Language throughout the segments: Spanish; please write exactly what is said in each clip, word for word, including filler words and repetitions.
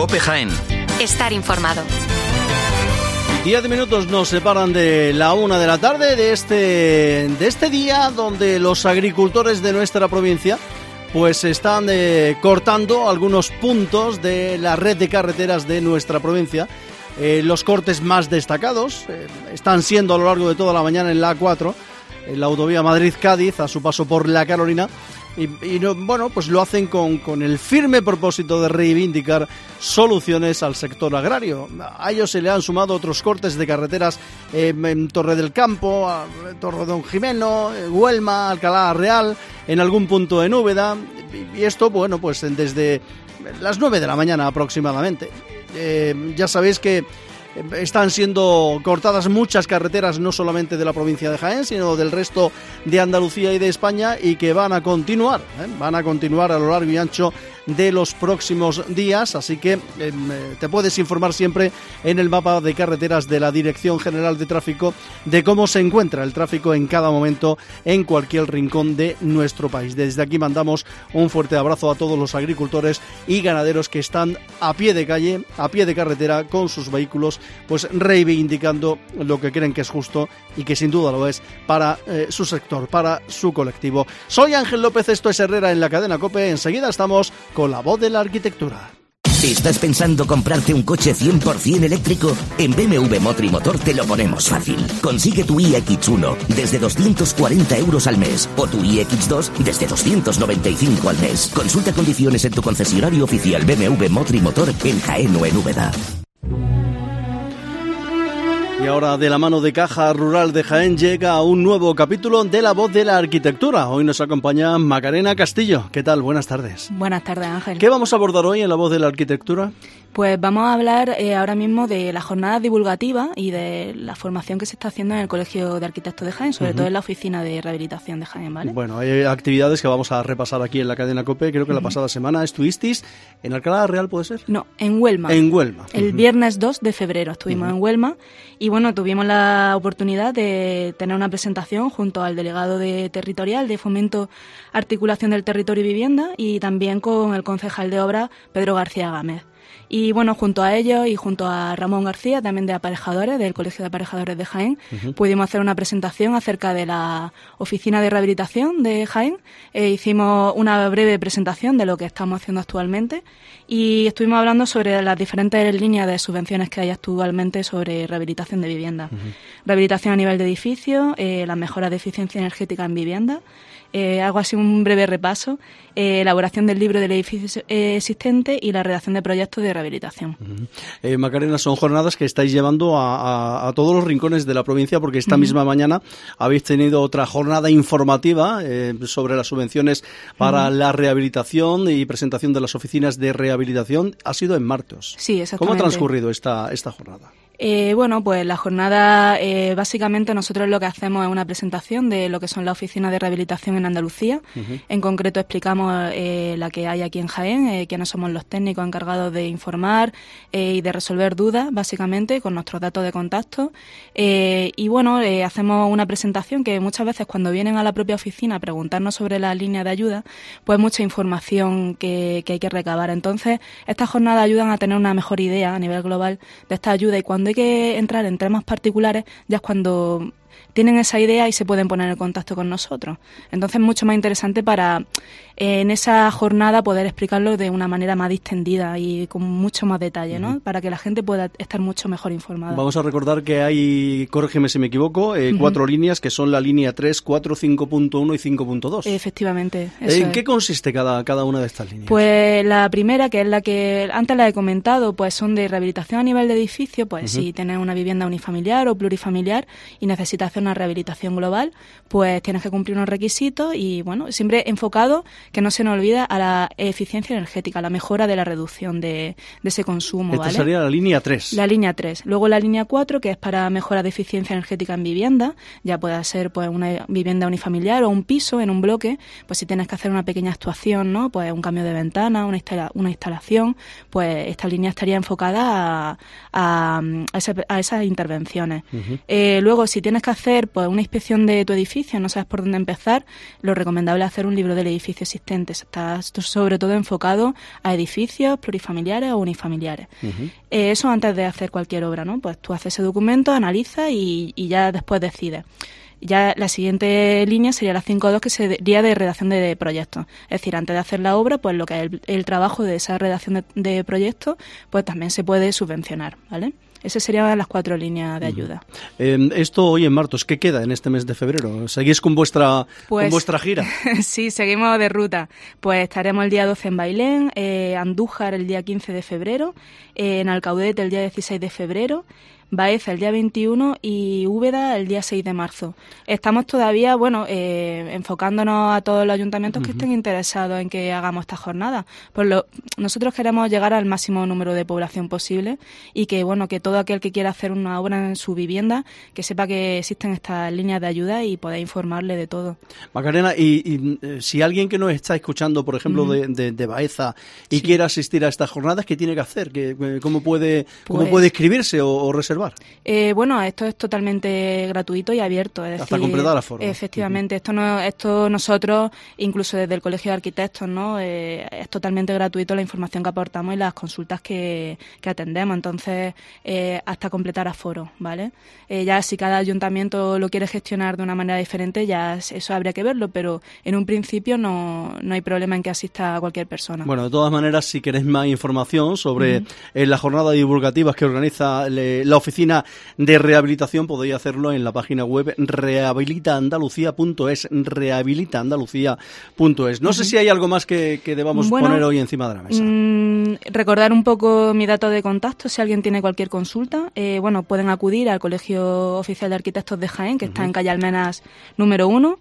COPE Jaén. Estar informado. Diez minutos nos separan de la una de la tarde de este, de este día donde los agricultores de nuestra provincia pues están eh, cortando algunos puntos de la red de carreteras de nuestra provincia. Eh, los cortes más destacados eh, están siendo a lo largo de toda la mañana en la A cuatro, en la autovía Madrid-Cádiz, a su paso por La Carolina. Y, y no, bueno, pues lo hacen con, con el firme propósito de reivindicar soluciones al sector agrario. A ellos se le han sumado otros cortes de carreteras eh, en Torre del Campo, a Torre Don Jimeno, eh, Huelma, Alcalá Real, en algún punto en Úbeda. Y, y esto, bueno, pues desde las nueve de la mañana aproximadamente. Eh, ya sabéis que están siendo cortadas muchas carreteras, no solamente de la provincia de Jaén, sino del resto de Andalucía y de España, y que van a continuar, ¿eh? van a continuar a lo largo y ancho de los próximos días, así que eh, te puedes informar siempre en el mapa de carreteras de la Dirección General de Tráfico de cómo se encuentra el tráfico en cada momento en cualquier rincón de nuestro país. Desde aquí mandamos un fuerte abrazo a todos los agricultores y ganaderos que están a pie de calle, a pie de carretera con sus vehículos, pues reivindicando lo que creen que es justo y que sin duda lo es para eh, su sector, para su colectivo. Soy Ángel López, esto es Herrera en la cadena COPE. Enseguida estamos con la voz de la arquitectura. ¿Estás pensando comprarte un coche cien por ciento eléctrico? En B M W Motrimotor te lo ponemos fácil. Consigue tu i equis uno desde doscientos cuarenta euros al mes o tu i equis dos desde doscientos noventa y cinco al mes. Consulta condiciones en tu concesionario oficial B M W Motrimotor en Jaén o en Úbeda. Y ahora, de la mano de Caja Rural de Jaén, llega un nuevo capítulo de La Voz de la Arquitectura. Hoy nos acompaña Macarena Castillo. ¿Qué tal? Buenas tardes. Buenas tardes, Ángel. ¿Qué vamos a abordar hoy en La Voz de la Arquitectura? Pues vamos a hablar eh, ahora mismo de la jornada divulgativa y de la formación que se está haciendo en el Colegio de Arquitectos de Jaén, sobre uh-huh. todo en la Oficina de Rehabilitación de Jaén, ¿vale? Bueno, hay actividades que vamos a repasar aquí en la cadena COPE. Creo que uh-huh. la pasada semana estuvisteis en Alcalá Real, ¿puede ser? No, en Huelma. En Huelma. El uh-huh. viernes dos de febrero estuvimos uh-huh. en Huelma y, bueno, tuvimos la oportunidad de tener una presentación junto al delegado de territorial de Fomento, Articulación del Territorio y Vivienda, y también con el concejal de obra, Pedro García Gámez. Y bueno, junto a ellos y junto a Ramón García, también de Aparejadores, del Colegio de Aparejadores de Jaén, uh-huh. pudimos hacer una presentación acerca de la Oficina de Rehabilitación de Jaén. Eh, hicimos una breve presentación de lo que estamos haciendo actualmente y estuvimos hablando sobre las diferentes líneas de subvenciones que hay actualmente sobre rehabilitación de vivienda. Uh-huh. Rehabilitación a nivel de edificio, eh, las mejoras de eficiencia energética en vivienda. Eh, hago así un breve repaso, eh, elaboración del libro del edificio eh, existente y la redacción de proyectos de rehabilitación. Uh-huh. Eh, Macarena, son jornadas que estáis llevando a, a, a todos los rincones de la provincia, porque esta uh-huh. misma mañana habéis tenido otra jornada informativa eh, sobre las subvenciones para uh-huh. la rehabilitación y presentación de las oficinas de rehabilitación. Ha sido en Martos. Sí, exactamente. ¿Cómo ha transcurrido esta, esta jornada? Eh, bueno, pues la jornada, eh, básicamente nosotros lo que hacemos es una presentación de lo que son las oficinas de rehabilitación en Andalucía. Uh-huh. En concreto explicamos eh, la que hay aquí en Jaén, eh, quiénes somos los técnicos encargados de informar eh, y de resolver dudas, básicamente, con nuestros datos de contacto. Eh, y bueno, eh, hacemos una presentación que muchas veces cuando vienen a la propia oficina a preguntarnos sobre la línea de ayuda, pues mucha información que, que hay que recabar. Entonces, estas jornadas ayudan a tener una mejor idea a nivel global de esta ayuda, y cuando hay que entrar en temas particulares ya es cuando tienen esa idea y se pueden poner en contacto con nosotros. Entonces es mucho más interesante para eh, en esa jornada poder explicarlo de una manera más distendida y con mucho más detalle, ¿no? Uh-huh. Para que la gente pueda estar mucho mejor informada. Vamos a recordar que hay, corrígeme si me equivoco, eh, uh-huh. cuatro líneas que son la línea tres, cuatro, cinco punto uno y cinco punto dos. Efectivamente. Eso ¿En es. qué consiste cada, cada una de estas líneas? Pues la primera, que es la que antes la he comentado, pues son de rehabilitación a nivel de edificio. Pues uh-huh. si tienes una vivienda unifamiliar o plurifamiliar y necesitas hacer una rehabilitación global, pues tienes que cumplir unos requisitos y, bueno, siempre enfocado, que no se nos olvida, a la eficiencia energética, a la mejora de la reducción de, de ese consumo. Esta ¿vale? sería la línea tres. La línea tres. Luego la línea cuatro, que es para mejora de eficiencia energética en vivienda, ya puede ser pues una vivienda unifamiliar o un piso en un bloque, pues si tienes que hacer una pequeña actuación, ¿no? Pues un cambio de ventana, una, instala- una instalación, pues esta línea estaría enfocada a, a, a, ese, a esas intervenciones. Uh-huh. Eh, luego, si tienes que hacer pues una inspección de tu edificio, no sabes por dónde empezar, lo recomendable es hacer un libro del edificio existente. Está sobre todo enfocado a edificios plurifamiliares o unifamiliares. Uh-huh. Eh, eso antes de hacer cualquier obra, ¿no? Pues tú haces ese documento, analizas y, y ya después decides. Ya la siguiente línea sería la cinco punto dos, que sería de redacción de, de proyectos. Es decir, antes de hacer la obra, pues lo que es el, el trabajo de esa redacción de, de proyectos, pues también se puede subvencionar, ¿vale? Esas serían las cuatro líneas de ayuda. Eh, esto hoy en Martos, ¿qué queda en este mes de febrero? ¿Seguís con vuestra pues, con vuestra gira? Sí, seguimos de ruta. Pues estaremos el día doce en Bailén, eh, Andújar el día quince de febrero, eh, en Alcaudet el día dieciséis de febrero, Baeza el día veintiuno y Úbeda el día seis de marzo. Estamos todavía, bueno, eh, enfocándonos a todos los ayuntamientos uh-huh. que estén interesados en que hagamos esta jornada. Pues lo, nosotros queremos llegar al máximo número de población posible y que, bueno, que todo aquel que quiera hacer una obra en su vivienda, que sepa que existen estas líneas de ayuda y poder informarle de todo. Macarena, y, y eh, si alguien que nos está escuchando, por ejemplo, uh-huh. de, de, de Baeza y sí. quiere asistir a estas jornadas, ¿qué tiene que hacer? ¿Qué, cómo puede, pues, cómo puede inscribirse o, o reservar? Eh, bueno, esto es totalmente gratuito y abierto. Es Hasta decir, completar el aforo. Efectivamente, uh-huh. esto no, esto nosotros, incluso desde el Colegio de Arquitectos, ¿no? Eh, es totalmente gratuito la información que aportamos y las consultas que, que atendemos. Entonces, eh, hasta completar aforo, ¿vale? Eh, ya si cada ayuntamiento lo quiere gestionar de una manera diferente, ya eso habría que verlo, pero en un principio no, no hay problema en que asista cualquier persona. Bueno, de todas maneras, si queréis más información sobre uh-huh. eh, las jornadas divulgativas que organiza le, la Oficina de Rehabilitación, podéis hacerlo en la página web rehabilita andalucía punto es, rehabilita andalucía punto es. No uh-huh. sé si hay algo más que, que debamos bueno, poner hoy encima de la mesa. Mmm, recordar un poco mi dato de contacto, si alguien tiene cualquier consulta, eh, bueno, pueden acudir al Colegio Oficial de Arquitectos de Jaén, que uh-huh. está en calle Almenas número uno,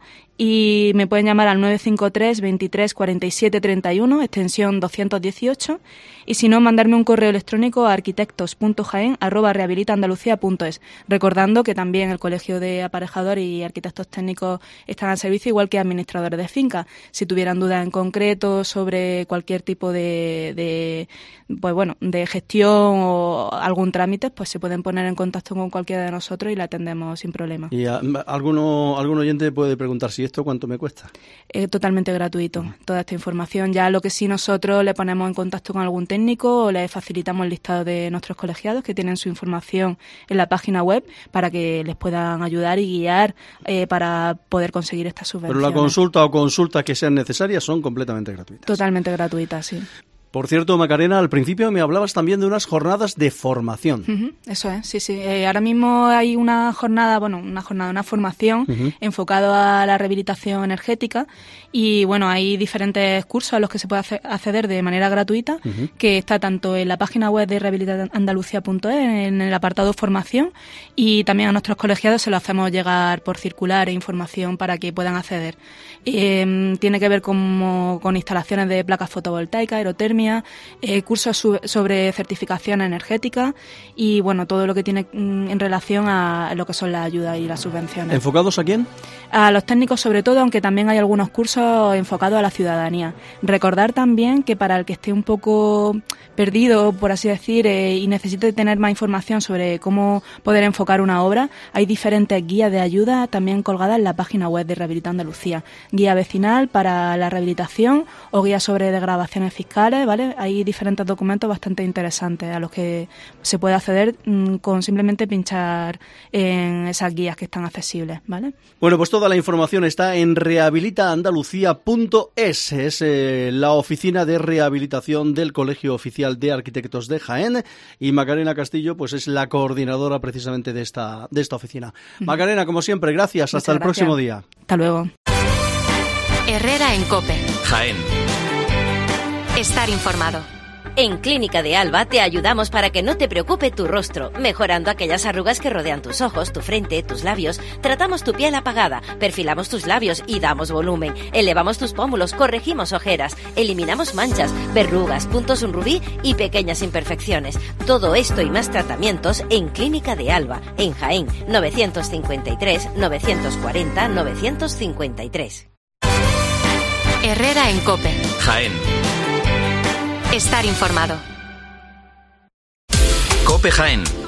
y me pueden llamar al nueve cinco tres, veintitrés, cuarenta y siete, treinta y uno, extensión doscientos dieciocho, y si no, mandarme un correo electrónico a arquitectos punto jaén arroba rehabilita andalucía punto es, recordando que también el Colegio de Aparejadores y Arquitectos Técnicos están al servicio, igual que administradores de fincas. Si tuvieran dudas en concreto sobre cualquier tipo de, de pues bueno, de gestión o algún trámite, pues se pueden poner en contacto con cualquiera de nosotros y la atendemos sin problema. Y a, alguno, algún oyente puede preguntar si esto cuánto me cuesta. Es totalmente gratuito, toda esta información. Ya lo que sí, nosotros le ponemos en contacto con algún técnico o le facilitamos el listado de nuestros colegiados que tienen su información en la página web para que les puedan ayudar y guiar eh, para poder conseguir estas subvenciones. Pero la consulta o consultas que sean necesarias son completamente gratuitas. Totalmente gratuitas, sí. Por cierto, Macarena, al principio me hablabas también de unas jornadas de formación. Uh-huh, eso es, sí, sí. Eh, ahora mismo hay una jornada, bueno, una jornada, una formación uh-huh. enfocado a la rehabilitación energética y, bueno, hay diferentes cursos a los que se puede acceder de manera gratuita, uh-huh. que está tanto en la página web de rehabilita andalucía punto es, en el apartado formación, y también a nuestros colegiados se lo hacemos llegar por circular e información para que puedan acceder. Eh, tiene que ver con, con instalaciones de placas fotovoltaicas, aerotermia, Eh, cursos su- sobre certificación energética y, bueno, todo lo que tiene mm, en relación a lo que son las ayudas y las subvenciones. ¿Enfocados a quién? A los técnicos sobre todo, aunque también hay algunos cursos enfocados a la ciudadanía. Recordar también que para el que esté un poco perdido, por así decir, eh, y necesite tener más información sobre cómo poder enfocar una obra, hay diferentes guías de ayuda también colgadas en la página web de Rehabilita Andalucía. Guía vecinal para la rehabilitación o guía sobre degradaciones fiscales, ¿vale? Hay diferentes documentos bastante interesantes a los que se puede acceder mmm, con simplemente pinchar en esas guías que están accesibles, ¿vale? Bueno, pues toda la información está en rehabilita andalucía punto es, es eh, la oficina de rehabilitación del Colegio Oficial de Arquitectos de Jaén, y Macarena Castillo pues es la coordinadora precisamente de esta, de esta oficina. Uh-huh. Macarena, como siempre, gracias. Muchas Hasta el gracias. próximo día. Hasta luego. Herrera en COPE. Jaén. Estar informado. En Clínica de Alba te ayudamos para que no te preocupe tu rostro, mejorando aquellas arrugas que rodean tus ojos, tu frente, tus labios. Tratamos tu piel apagada, perfilamos tus labios y damos volumen. Elevamos tus pómulos, corregimos ojeras, eliminamos manchas, verrugas, puntos en rubí y pequeñas imperfecciones. Todo esto y más tratamientos en Clínica de Alba, en Jaén, novecientos cincuenta y tres, novecientos cuarenta, novecientos cincuenta y tres. Herrera en COPE. Jaén. Estar informado. COPE Jaén.